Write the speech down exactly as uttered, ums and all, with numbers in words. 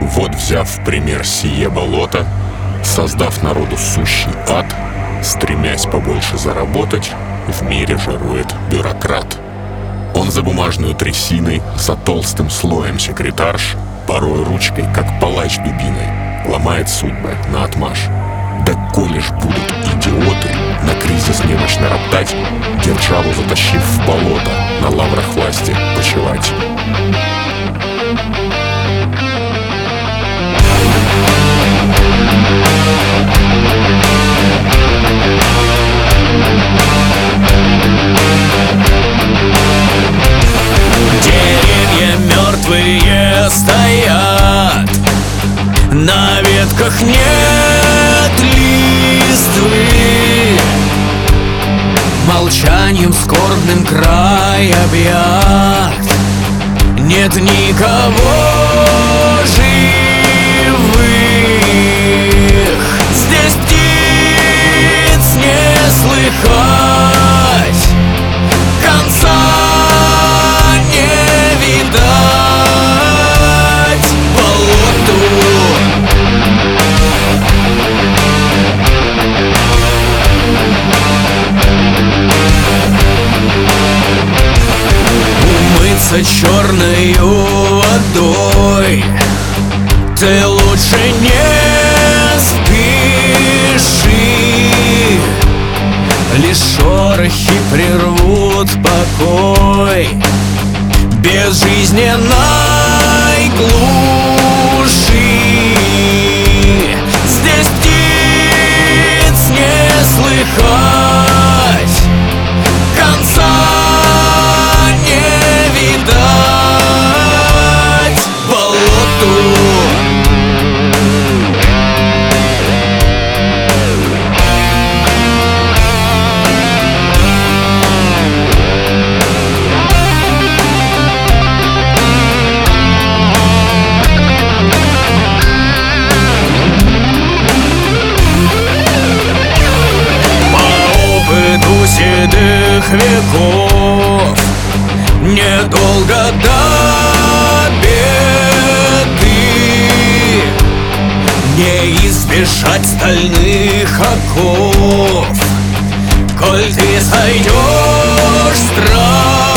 Вот, взяв в пример сие болото, создав народу сущий ад, стремясь побольше заработать, в мире жирует бюрократ. Он за бумажную трясиной, за толстым слоем секретарш, порой ручкой, как палач дубиной, ломает судьбы наотмашь. Да коли ж будут идиоты на кризис немощно роптать, державу затащив в болото, на лаврах власти почивать. Деревья мертвые стоят, на ветках нет листвы, молчанием скорбным край объят, нет никого живых. Здесь птиц не слыхать, конца не видать болоту. Умыться черною водой ты лучше не спеши, лишь шорохи прервут покой безжизненной глуши. Здесь птиц не слыхать, конца не видать болоту. Седых веков недолго до беды, не избежать стальных оков, коль ты сойдешь с тропы.